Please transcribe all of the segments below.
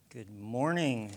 Good morning.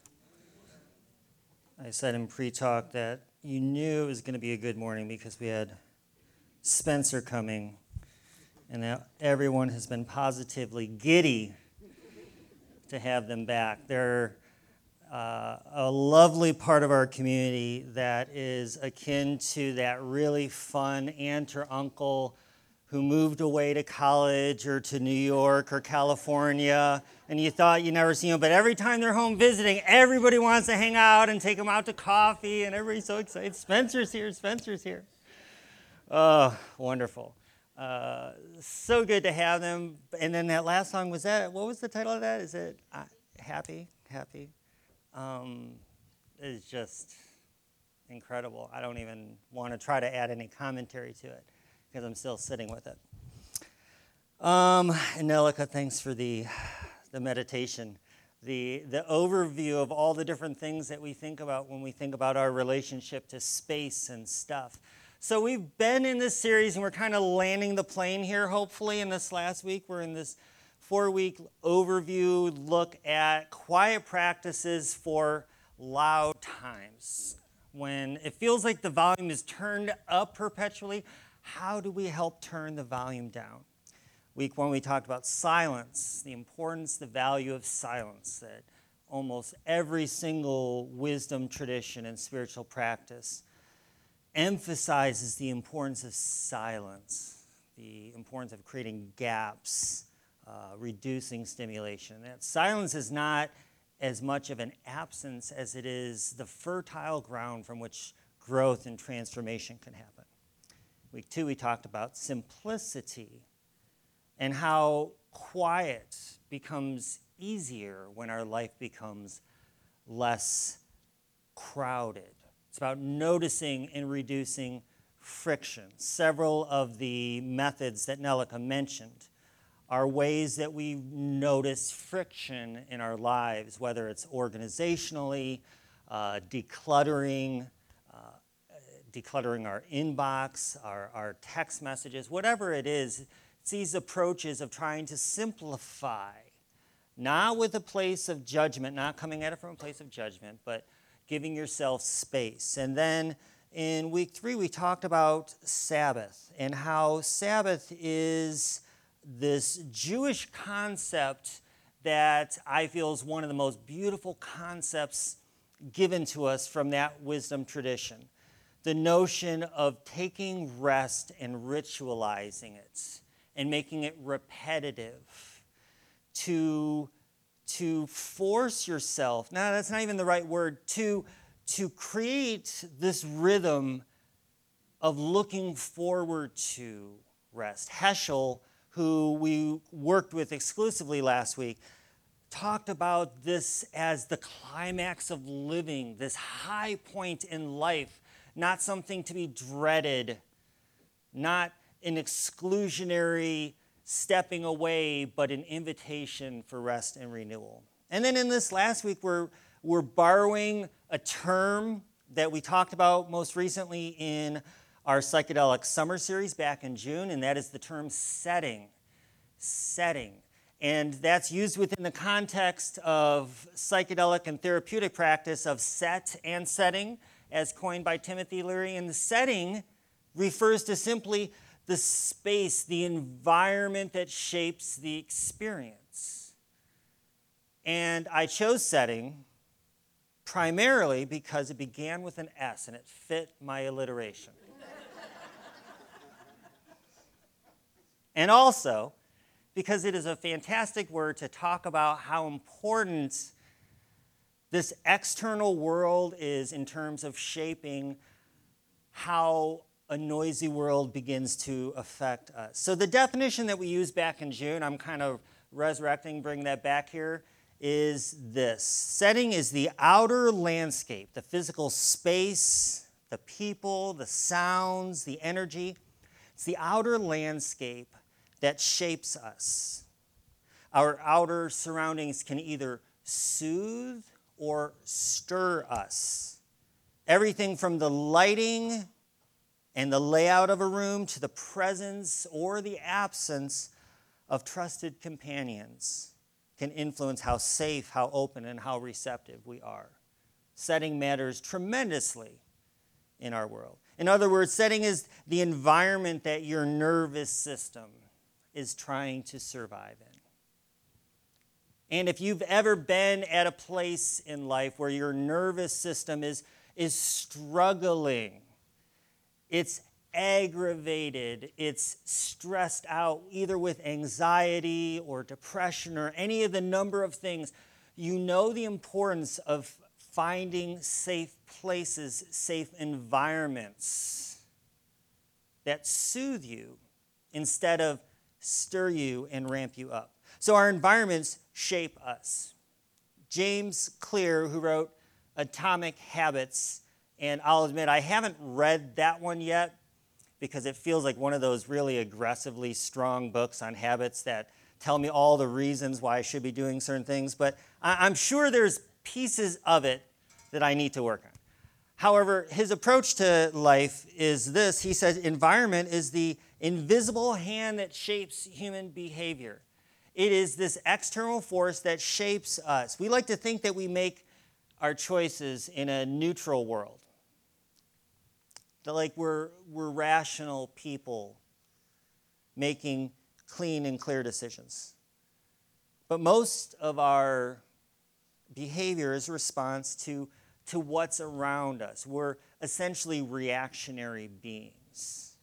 I said in pre-talk that you knew it was going to be a good morning because we had Spencer coming, and now everyone has been positively giddy to have them back. They're a lovely part of our community that is akin to that really fun aunt or uncle who moved away to college or to New York or California, and you thought you'd never see them, but every time they're home visiting, everybody wants to hang out and take them out to coffee, and everybody's so excited. Spencer's here, Spencer's here. Oh, wonderful. So good to have them. And then that last song, what was the title of that? Is it Happy? Happy? It's just incredible. I don't even want to try to add any commentary to it because I'm still sitting with it. And Nelika, thanks for the meditation, the overview of all the different things that we think about when we think about our relationship to space and stuff. So we've been in this series, and we're kind of landing the plane here, hopefully, in this last week. We're in this 4-week overview look at quiet practices for loud times. When it feels like the volume is turned up perpetually, how do we help turn the volume down? Week 1, we talked about silence, the importance, the value of silence, that almost every single wisdom tradition and spiritual practice emphasizes the importance of silence, the importance of creating gaps, reducing stimulation. That silence is not as much of an absence as it is the fertile ground from which growth and transformation can happen. Week 2, we talked about simplicity and how quiet becomes easier when our life becomes less crowded. It's about noticing and reducing friction. Several of the methods that Nelika mentioned are ways that we notice friction in our lives, whether it's organizationally, decluttering our inbox, our text messages, whatever it is. It's these approaches of trying to simplify, not with a place of judgment, not coming at it from a place of judgment, but giving yourself space. And then in week 3, we talked about Sabbath and how Sabbath is this Jewish concept that I feel is one of the most beautiful concepts given to us from that wisdom tradition. The notion of taking rest and ritualizing it and making it repetitive, to force yourself, no, that's not even the right word, to create this rhythm of looking forward to rest. Heschel, who we worked with exclusively last week, talked about this as the climax of living, this high point in life, not something to be dreaded, not an exclusionary stepping away, but an invitation for rest and renewal. And then in this last week, we're borrowing a term that we talked about most recently in our psychedelic summer series back in June, and that is the term setting. Setting. And that's used within the context of psychedelic and therapeutic practice of set and setting, as coined by Timothy Leary. And the setting refers to simply the space, the environment that shapes the experience. And I chose setting primarily because it began with an S and it fit my alliteration. And also because it is a fantastic word to talk about how important this external world is in terms of shaping how a noisy world begins to affect us. So the definition that we used back in June, I'm kind of resurrecting, bring that back here, is this. Setting is the outer landscape, the physical space, the people, the sounds, the energy. It's the outer landscape that shapes us. Our outer surroundings can either soothe or stir us. Everything from the lighting and the layout of a room to the presence or the absence of trusted companions can influence how safe, how open, and how receptive we are. Setting matters tremendously in our world. In other words, setting is the environment that your nervous system is trying to survive in. And if you've ever been at a place in life where your nervous system is struggling, it's aggravated, it's stressed out, either with anxiety or depression or any of the number of things, you know the importance of finding safe places, safe environments that soothe you instead of stir you and ramp you up. So our environments shape us. James Clear, who wrote Atomic Habits, and I'll admit I haven't read that one yet because it feels like one of those really aggressively strong books on habits that tell me all the reasons why I should be doing certain things, but I'm sure there's pieces of it that I need to work on. However, his approach to life is this. He says environment is the invisible hand that shapes human behavior. It is this external force that shapes us. We like to think that we make our choices in a neutral world. That like we're rational people making clean and clear decisions. But most of our behavior is a response to what's around us. We're essentially reactionary beings.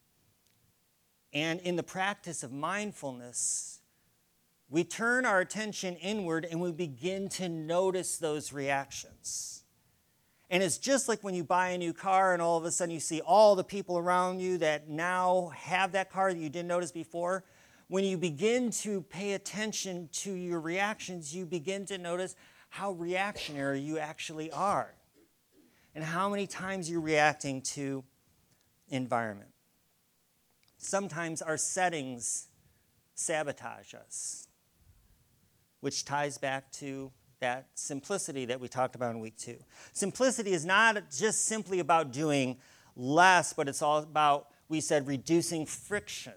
And in the practice of mindfulness, we turn our attention inward and we begin to notice those reactions. And it's just like when you buy a new car and all of a sudden you see all the people around you that now have that car that you didn't notice before. When you begin to pay attention to your reactions, you begin to notice how reactionary you actually are and how many times you're reacting to environment. Sometimes our settings sabotage us, which ties back to that simplicity that we talked about in week 2. Simplicity is not just simply about doing less, but it's all about, we said, reducing friction.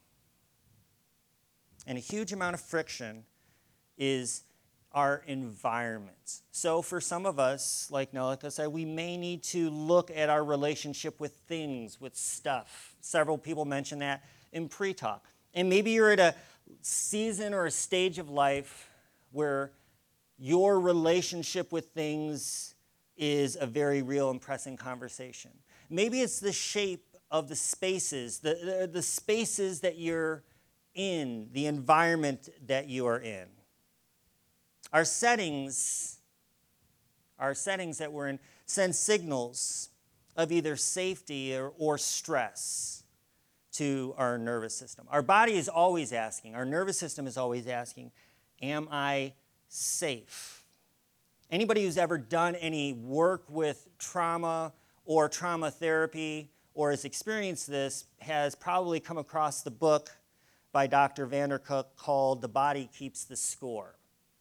And a huge amount of friction is our environment. So for some of us, like Nelika said, we may need to look at our relationship with things, with stuff. Several people mentioned that in pre-talk. And maybe you're at a season or a stage of life where your relationship with things is a very real and pressing conversation. Maybe it's the shape of the spaces, the spaces that you're in, the environment that you are in. Our settings that we're in send signals of either safety or stress to our nervous system. Our body is always asking, our nervous system is always asking, am I safe? Anybody who's ever done any work with trauma or trauma therapy or has experienced this has probably come across the book by Dr. Vandercook called The Body Keeps the Score.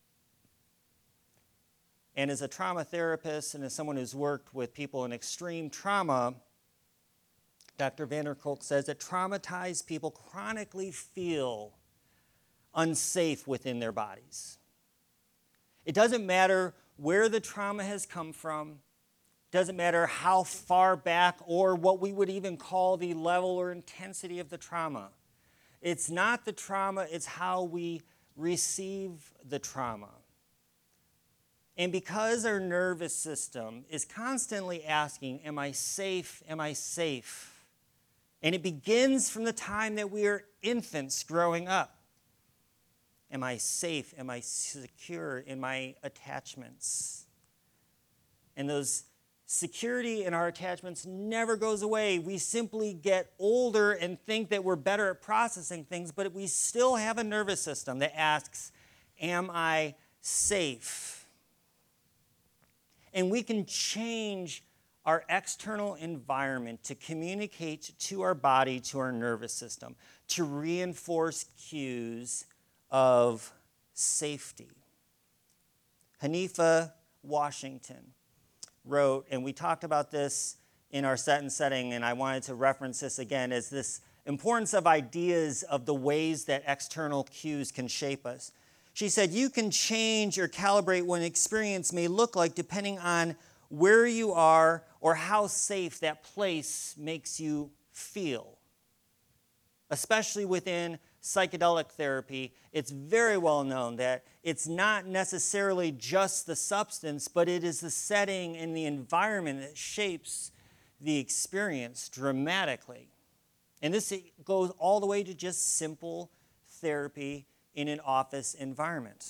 And as a trauma therapist and as someone who's worked with people in extreme trauma, Dr. Vandercook says that traumatized people chronically feel unsafe within their bodies. It doesn't matter where the trauma has come from. It doesn't matter how far back or what we would even call the level or intensity of the trauma. It's not the trauma, it's how we receive the trauma. And because our nervous system is constantly asking, am I safe? Am I safe? And it begins from the time that we are infants growing up. Am I safe? Am I secure in my attachments? And those security in our attachments never goes away. We simply get older and think that we're better at processing things, but we still have a nervous system that asks, am I safe? And we can change our external environment to communicate to our body, to our nervous system, to reinforce cues of safety. Hanifa Washington wrote, and we talked about this in our set and setting, and I wanted to reference this again, as this importance of ideas of the ways that external cues can shape us. She said, you can change or calibrate what an experience may look like depending on where you are or how safe that place makes you feel. Especially within psychedelic therapy, it's very well known that it's not necessarily just the substance, but it is the setting and the environment that shapes the experience dramatically. And this goes all the way to just simple therapy in an office environment.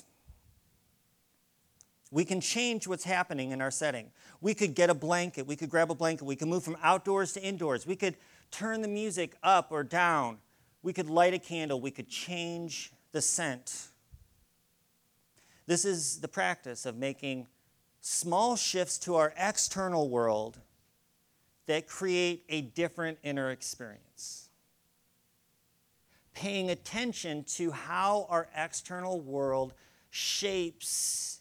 We can change what's happening in our setting. We could get a blanket. We could grab a blanket. We could move from outdoors to indoors. We could turn the music up or down. We could light a candle. We could change the scent. This is the practice of making small shifts to our external world that create a different inner experience. Paying attention to how our external world shapes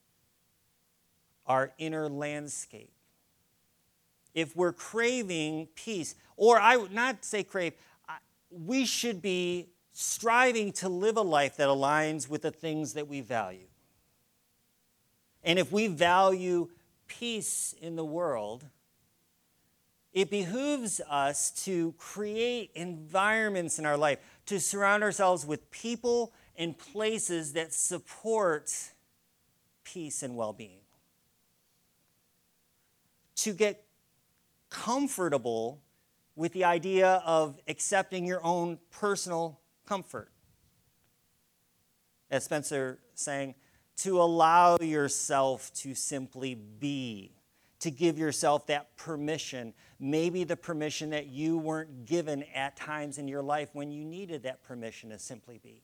our inner landscape. If we're craving peace, or I would not say crave, we should be striving to live a life that aligns with the things that we value. And if we value peace in the world, it behooves us to create environments in our life, to surround ourselves with people and places that support peace and well-being. To get comfortable with the idea of accepting your own personal comfort. As Spencer sang, to allow yourself to simply be, to give yourself that permission, maybe the permission that you weren't given at times in your life when you needed that permission to simply be.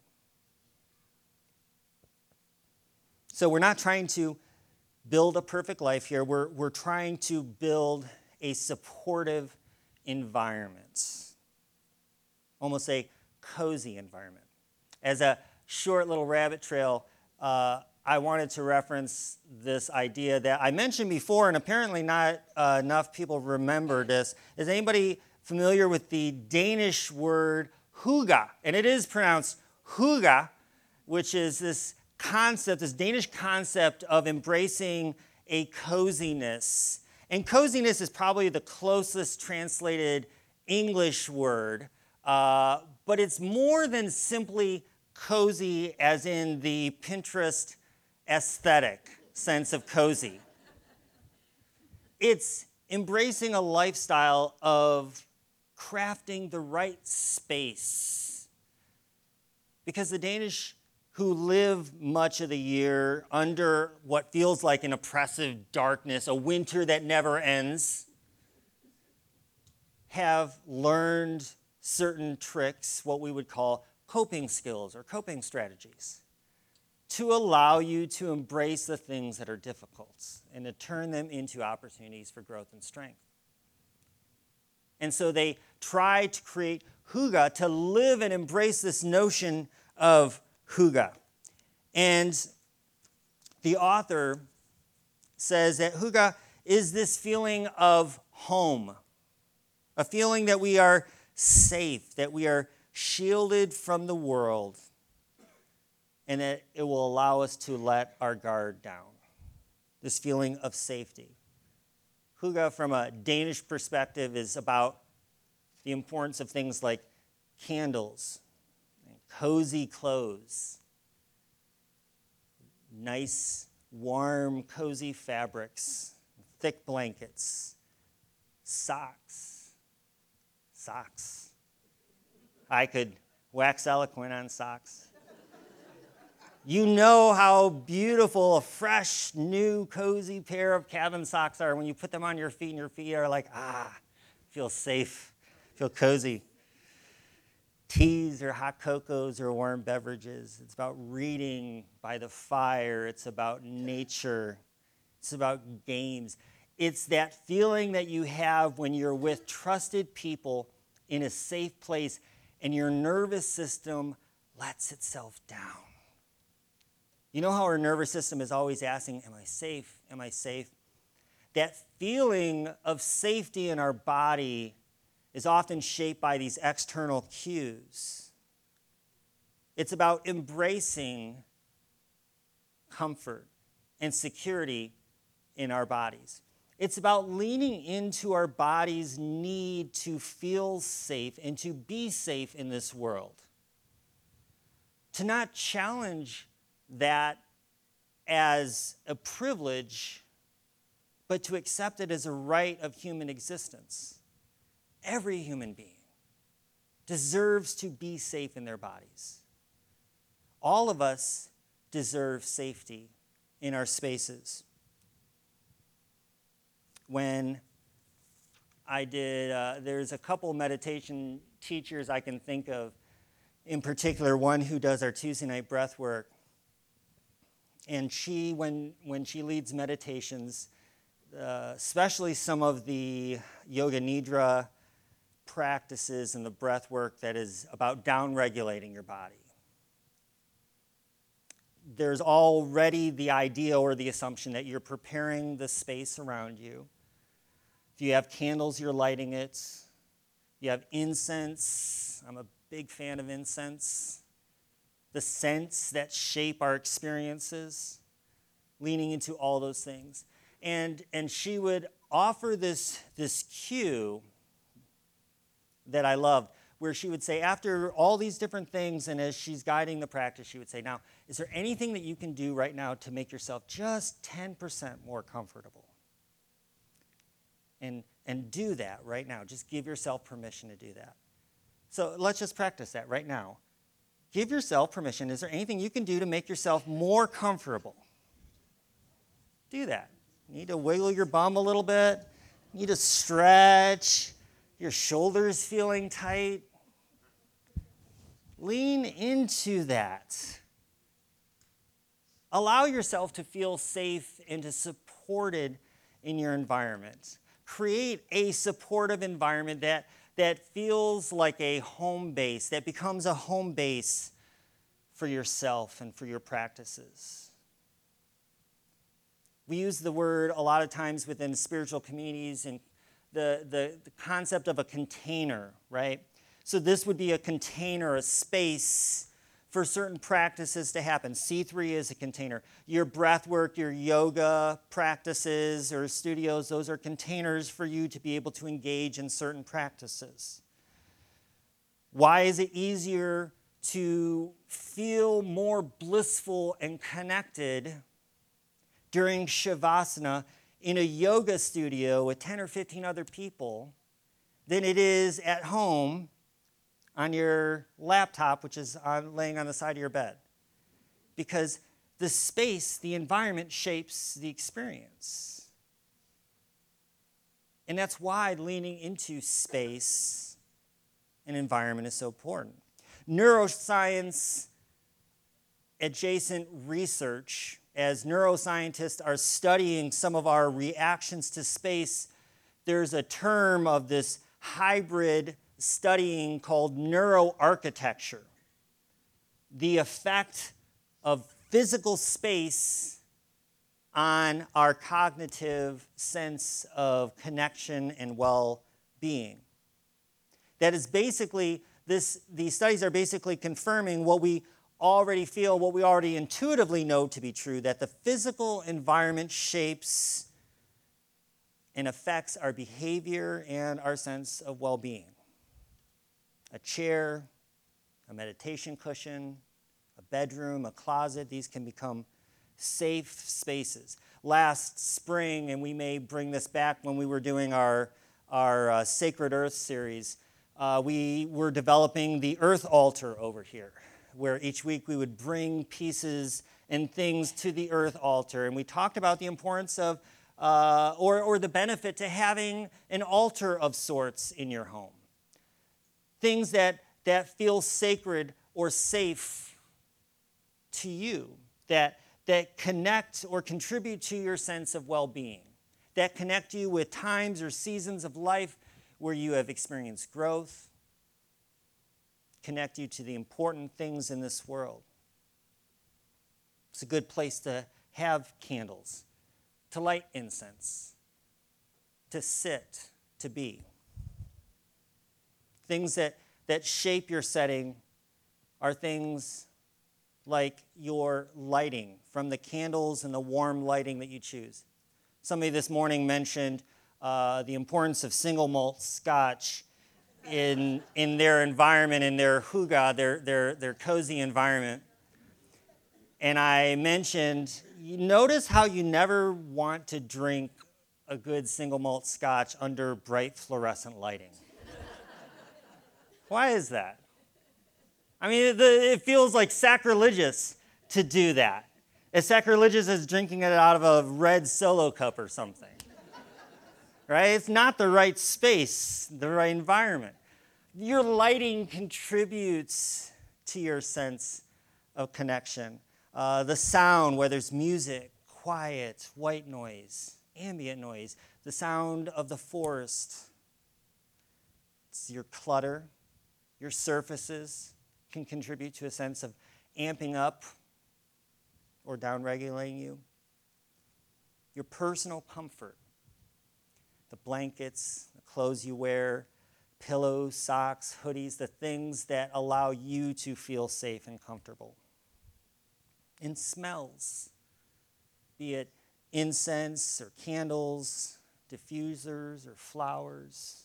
So we're not trying to build a perfect life here. We're trying to build a supportive environment, almost a cozy environment. As a short little rabbit trail, I wanted to reference this idea that I mentioned before, and apparently not enough people remember this. Is anybody familiar with the Danish word hygge? And it is pronounced hygge, which is this concept, this Danish concept of embracing a coziness. And coziness is probably the closest translated English word, but it's more than simply cozy as in the Pinterest aesthetic sense of cozy. It's embracing a lifestyle of crafting the right space. Because the Danish who live much of the year under what feels like an oppressive darkness, a winter that never ends, have learned certain tricks, what we would call coping skills or coping strategies, to allow you to embrace the things that are difficult and to turn them into opportunities for growth and strength. And so they try to create hygge, to live and embrace this notion of hygge. And the author says that hygge is this feeling of home, a feeling that we are safe, that we are shielded from the world, and that it will allow us to let our guard down. This feeling of safety. Hygge, from a Danish perspective, is about the importance of things like candles, and cozy clothes, nice, warm, cozy fabrics, thick blankets, socks. Socks. I could wax eloquent on socks. You know how beautiful a fresh, new, cozy pair of cabin socks are when you put them on your feet and your feet are like, feel safe, feel cozy. Teas or hot cocos or warm beverages. It's about reading by the fire. It's about nature. It's about games. It's that feeling that you have when you're with trusted people in a safe place and your nervous system lets itself down. You know how our nervous system is always asking, am I safe? Am I safe? That feeling of safety in our body is often shaped by these external cues. It's about embracing comfort, and security in our bodies. It's about leaning into our body's need to feel safe and to be safe in this world. To not challenge that as a privilege, but to accept it as a right of human existence. Every human being deserves to be safe in their bodies. All of us deserve safety in our spaces. When I did, there's a couple meditation teachers I can think of, in particular one who does our Tuesday night breath work. And she, when she leads meditations, especially some of the yoga nidra practices and the breath work that is about down-regulating your body, there's already the idea or the assumption that you're preparing the space around you. If you have candles, you're lighting it. You have incense. I'm a big fan of incense. The scents that shape our experiences, leaning into all those things. And she would offer this cue that I loved, where she would say, after all these different things, and as she's guiding the practice, she would say, now, is there anything that you can do right now to make yourself just 10% more comfortable? And do that right now. Just give yourself permission to do that. So let's just practice that right now. Give yourself permission. Is there anything you can do to make yourself more comfortable? Do that. You need to wiggle your bum a little bit. You need to stretch. Your shoulders feeling tight. Lean into that. Allow yourself to feel safe and to supported in your environment. Create a supportive environment that feels like a home base, that becomes a home base for yourself and for your practices. We use the word a lot of times within spiritual communities and the concept of a container, right? So this would be a container, a space for certain practices to happen. C3 is a container. Your breath work, your yoga practices or studios, those are containers for you to be able to engage in certain practices. Why is it easier to feel more blissful and connected during Shavasana in a yoga studio with 10 or 15 other people than it is at home on your laptop, which is laying on the side of your bed? Because the space, the environment shapes the experience. And that's why leaning into space and environment is so important. Neuroscience adjacent research, as neuroscientists are studying some of our reactions to space, there's a term of this hybrid studying called neuroarchitecture. The effect of physical space on our cognitive sense of connection and well-being. That is basically, these studies are basically confirming what we already feel, what we already intuitively know to be true, that the physical environment shapes and affects our behavior and our sense of well-being. A chair, a meditation cushion, a bedroom, a closet, these can become safe spaces. Last spring, and we may bring this back when we were doing our Sacred Earth series, we were developing the Earth Altar over here, where each week we would bring pieces and things to the Earth Altar. And we talked about the importance of, or the benefit to having an altar of sorts in your home. Things that feel sacred or safe to you, that connect or contribute to your sense of well-being, that connect you with times or seasons of life where you have experienced growth, connect you to the important things in this world. It's a good place to have candles, to light incense, to sit, to be. Things that shape your setting are things like your lighting, from the candles and the warm lighting that you choose. Somebody this morning mentioned the importance of single malt scotch in their environment, in their hygge, their cozy environment. And I mentioned, you notice how you never want to drink a good single malt scotch under bright fluorescent lighting. Why is that? I mean, it feels like sacrilegious to do that. As sacrilegious as drinking it out of a red Solo cup or something. Right? It's not the right space, the right environment. Your lighting contributes to your sense of connection. The sound, whether it's music, quiet, white noise, ambient noise, the sound of the forest. It's your clutter, your surfaces can contribute to a sense of amping up or downregulating you. Your personal comfort, the blankets, the clothes you wear, pillows, socks, hoodies, the things that allow you to feel safe and comfortable. And smells, be it incense or candles, diffusers or flowers.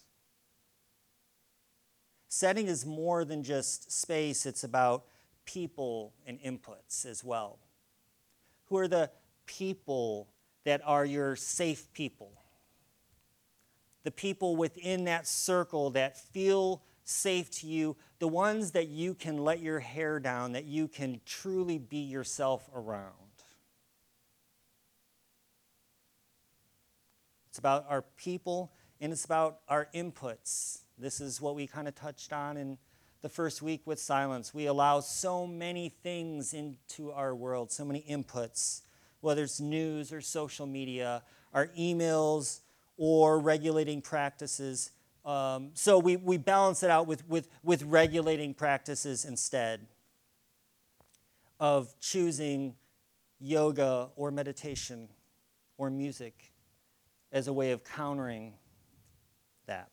Setting is more than just space, it's about people and inputs as well. Who are the people that are your safe people? The people within that circle that feel safe to you, the ones that you can let your hair down, that you can truly be yourself around. It's about our people and it's about our inputs. This is what we kind of touched on in the first week with silence. We allow so many things into our world, so many inputs, whether it's news or social media, our emails, or regulating practices. So we balance it out with regulating practices instead of choosing yoga or meditation or music as a way of countering that.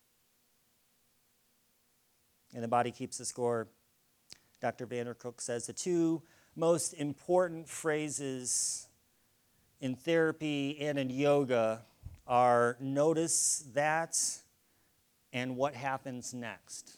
And the body keeps the score. Dr. Vandercook says the two most important phrases in therapy and in yoga are notice that and what happens next.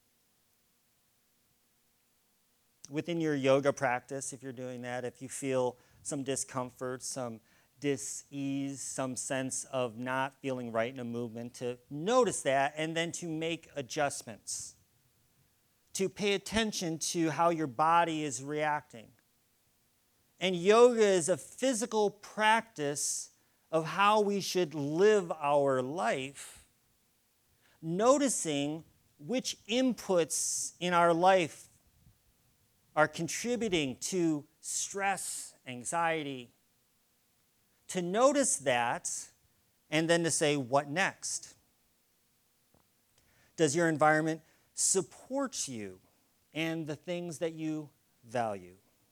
Within your yoga practice, if you're doing that, if you feel some discomfort, some dis-ease, some sense of not feeling right in a movement, to notice that and then to make adjustments. To pay attention to how your body is reacting. And yoga is a physical practice of how we should live our life, noticing which inputs in our life are contributing to stress, anxiety. To notice that, and then to say, what next? Does your environment support you and the things that you value?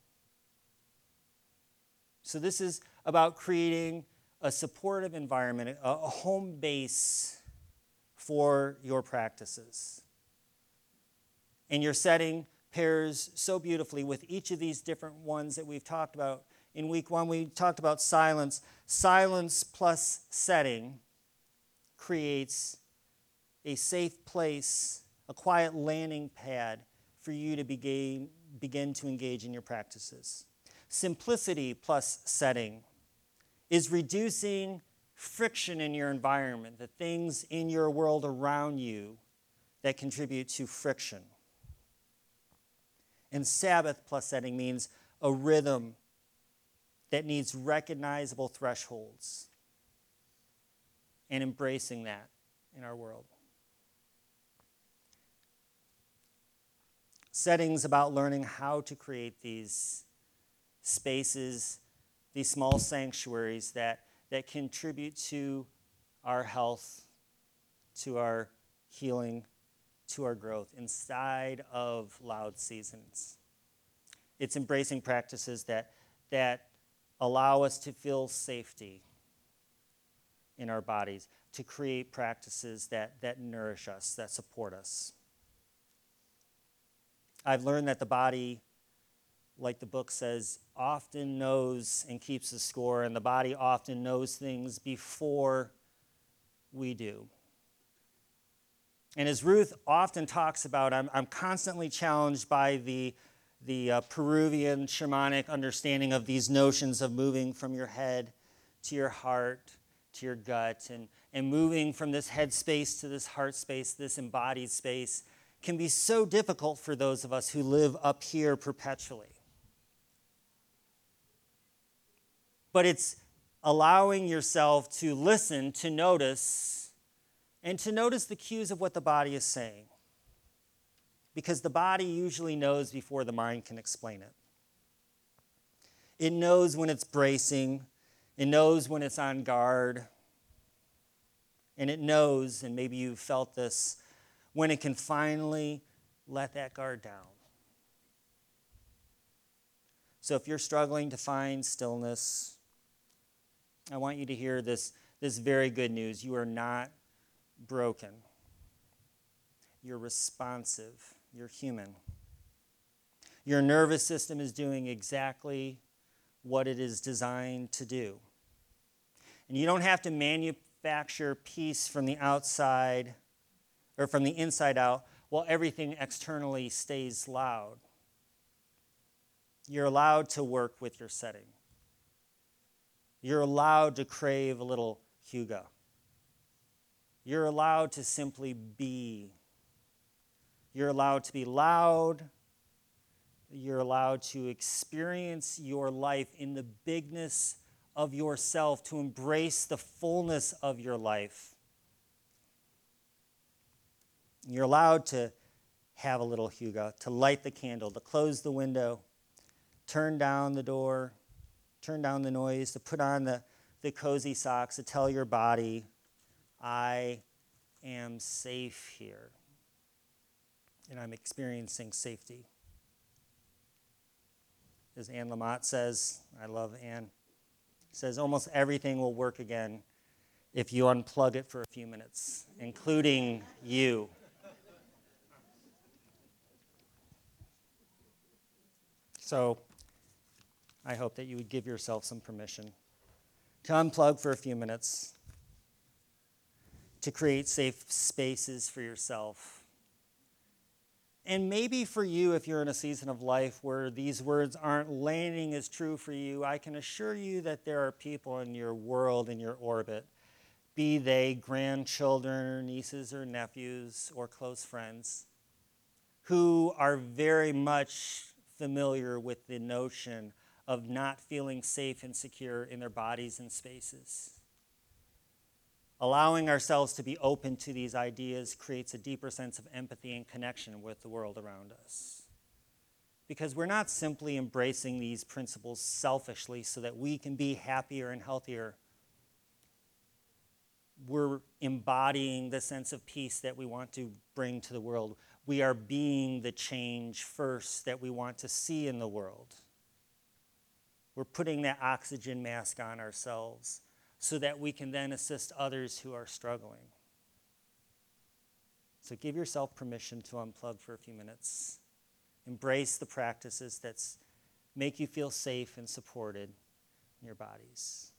So this is about creating a supportive environment, a home base for your practices. And your setting pairs so beautifully with each of these different ones that we've talked about. In week one, we talked about silence. Silence plus setting creates a safe place, a quiet landing pad for you to begin to engage in your practices. Simplicity plus setting is reducing friction in your environment, the things in your world around you that contribute to friction. And Sabbath plus setting means a rhythm that needs recognizable thresholds and embracing that in our world. Settings about learning how to create these spaces, these small sanctuaries that contribute to our health, to our healing, to our growth inside of loud seasons. It's embracing practices that allow us to feel safety in our bodies, to create practices that nourish us, that support us. I've learned that the body like the book says, often knows and keeps the score, and the body often knows things before we do. And as Ruth often talks about, I'm constantly challenged by the Peruvian shamanic understanding of these notions of moving from your head to your heart, to your gut, and moving from this head space to this heart space, this embodied space, can be so difficult for those of us who live up here perpetually. But it's allowing yourself to listen, to notice, and to notice the cues of what the body is saying. Because the body usually knows before the mind can explain it. It knows when it's bracing. It knows when it's on guard. And it knows, and maybe you've felt this, when it can finally let that guard down. So if you're struggling to find stillness, I want you to hear this very good news. You are not broken. You're responsive. You're human. Your nervous system is doing exactly what it is designed to do. And you don't have to manufacture peace from the outside or from the inside out while everything externally stays loud. You're allowed to work with your setting. You're allowed to crave a little hygge. You're allowed to simply be. You're allowed to be loud. You're allowed to experience your life in the bigness of yourself, to embrace the fullness of your life. You're allowed to have a little hygge, to light the candle, to close the window, turn down the door, turn down the noise, to put on the cozy socks, to tell your body, I am safe here. And I'm experiencing safety. As Anne Lamott says, I love Anne, says almost everything will work again if you unplug it for a few minutes, including you. So I hope that you would give yourself some permission to unplug for a few minutes, to create safe spaces for yourself. And maybe for you, if you're in a season of life where these words aren't landing as true for you, I can assure you that there are people in your world, in your orbit, be they grandchildren or nieces or nephews or close friends, who are very much familiar with the notion of not feeling safe and secure in their bodies and spaces. Allowing ourselves to be open to these ideas creates a deeper sense of empathy and connection with the world around us. Because we're not simply embracing these principles selfishly so that we can be happier and healthier. We're embodying the sense of peace that we want to bring to the world. We are being the change first that we want to see in the world. We're putting that oxygen mask on ourselves so that we can then assist others who are struggling. So give yourself permission to unplug for a few minutes. Embrace the practices that make you feel safe and supported in your bodies.